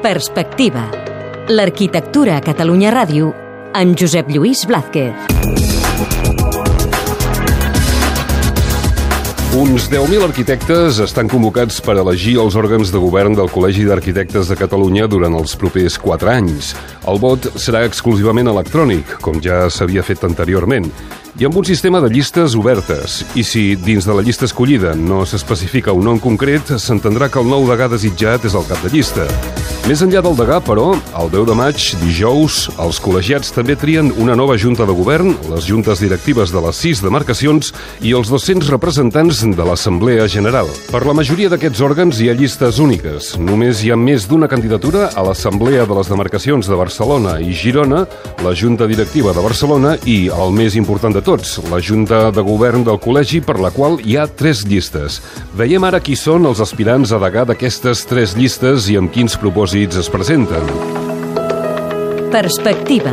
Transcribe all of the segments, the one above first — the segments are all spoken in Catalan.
Perspectiva. L'arquitectura a Catalunya Ràdio amb Josep Lluís Blázquez. Uns 10.000 arquitectes estan convocats per elegir els òrgans de govern del Col·legi d'Arquitectes de Catalunya durant els propers 4 anys. El vot serà exclusivament electrònic, com ja s'havia fet anteriorment, i amb un sistema de llistes obertes. I si dins de la llista escollida no s'especifica un nom concret, s'entendrà que el nou degà desitjat és el cap de llista. Més enllà del degà, però, el 10 de maig, dijous, els col·legiats també trien una nova junta de govern, les juntes directives de les 6 demarcacions i els 200 representants de l'Assemblea General. Per la majoria d'aquests òrgans hi ha llistes úniques. Només hi ha més d'una candidatura a l'Assemblea de les demarcacions de Barcelona i Girona, la Junta Directiva de Barcelona i, el més important de tots, la Junta de Govern del Col·legi, per la qual hi ha 3 llistes. Veiem ara qui són els aspirants a degà d'aquestes 3 llistes i amb quins propòsits es presenten. Perspectiva.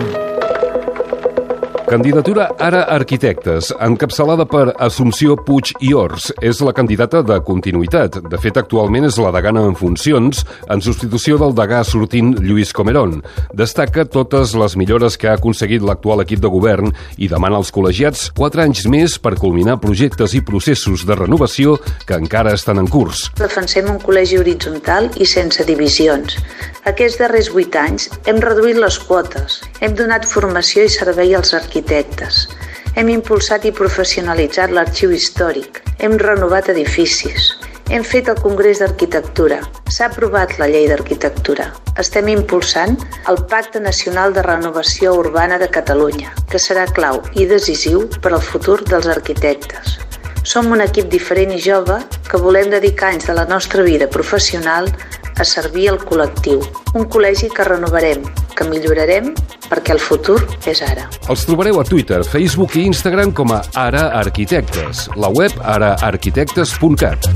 Candidatura Ara Arquitectes, encapçalada per Assumpció Puig i Ors. És la candidata de continuïtat. De fet, actualment és la degana en funcions, en substitució del degà sortint Lluís Comerón. Destaca totes les millores que ha aconseguit l'actual equip de govern i demana als col·legiats 4 anys més per culminar projectes i processos de renovació que encara estan en curs. Defensem un col·legi horitzontal i sense divisions. Aquests darrers 8 anys hem reduït les quotes, hem donat formació i servei als arquitectes, hem impulsat i professionalitzat l'arxiu històric, hem renovat edificis, hem fet el Congrés d'Arquitectura, s'ha aprovat la Llei d'Arquitectura, estem impulsant el Pacte Nacional de Renovació Urbana de Catalunya, que serà clau i decisiu per al futur dels arquitectes. Som un equip diferent i jove que volem dedicar anys de la nostra vida professional a servir al col·lectiu. Un col·legi que renovarem, que millorarem, perquè el futur és ara. Els trobareu a Twitter, Facebook i Instagram com a Ara Arquitectes. La web araarquitectes.cat.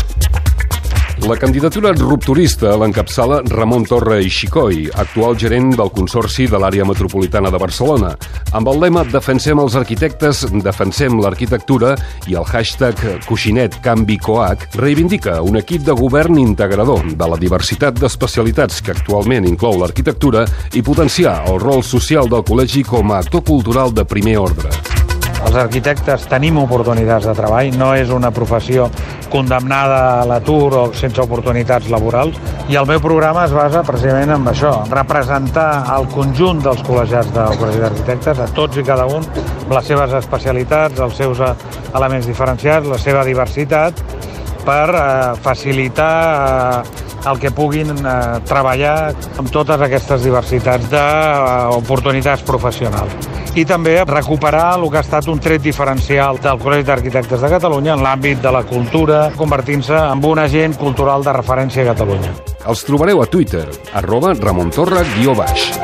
La candidatura rupturista l'encapçala Ramon Torra i Xicoi, actual gerent del Consorci de l'Àrea Metropolitana de Barcelona. Amb el lema Defensem els arquitectes, defensem l'arquitectura i el hashtag #CoixinetCanviCoach reivindica un equip de govern integrador de la diversitat d'especialitats que actualment inclou l'arquitectura i potenciar el rol social del col·legi com a actor cultural de primer ordre. Els arquitectes tenim oportunitats de treball, no és una professió condemnada a l'atur o sense oportunitats laborals, i el meu programa es basa precisament en això, representar el conjunt dels col·legiats del Col·legi d'Arquitectes, a tots i cada un, les seves especialitats, els seus elements diferenciats, la seva diversitat, per facilitar el que puguin treballar amb totes aquestes diversitats d'oportunitats professionals. I també recuperar el que ha estat un tret diferencial del Col·legi d'Arquitectes de Catalunya en l'àmbit de la cultura, convertint-se en un agent cultural de referència a Catalunya. Els trobareu a Twitter, @ramontorra_.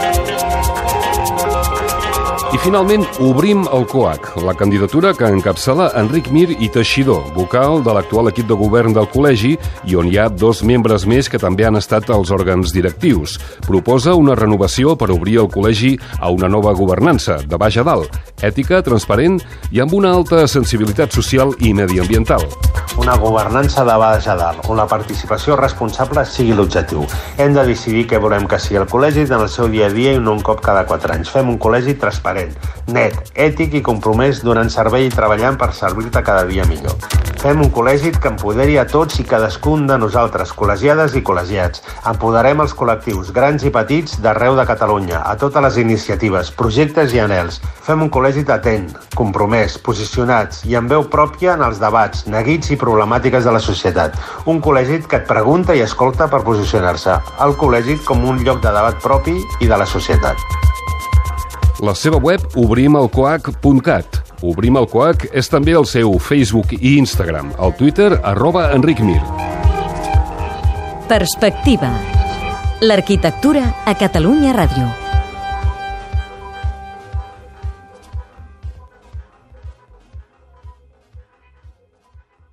I finalment, obrim el COAC, la candidatura que encapçala Enric Mir i Teixidor, vocal de l'actual equip de govern del col·legi i on hi ha 2 membres més que també han estat als òrgans directius. Proposa una renovació per obrir el col·legi a una nova governança, de baix a dalt, ètica, transparent i amb una alta sensibilitat social i mediambiental. Una governança de baix a dalt, on la participació responsable sigui l'objectiu. Hem de decidir què volem que sigui el col·legi en el seu dia a dia i no un cop cada 4 anys. Fem un col·legi transparent, net, ètic i compromès donant servei i treballant per servir-te cada dia millor. Fem un col·legi que empoderi a tots i cadascun de nosaltres, col·legiades i col·legiats. Empoderem els col·lectius, grans i petits, d'arreu de Catalunya, a totes les iniciatives, projectes i anhels. Fem un col·legi atent, compromès, posicionats i amb veu pròpia en els debats, neguits i problemàtiques de la societat. Un col·legi que et pregunta i escolta per posicionar-se. El col·legi com un lloc de debat propi i de la societat. La seva web, obrimelcoach.cat. Obrim el COAC és també el seu Facebook i Instagram, al Twitter, @EnricMir. Perspectiva. L'arquitectura a Catalunya Ràdio.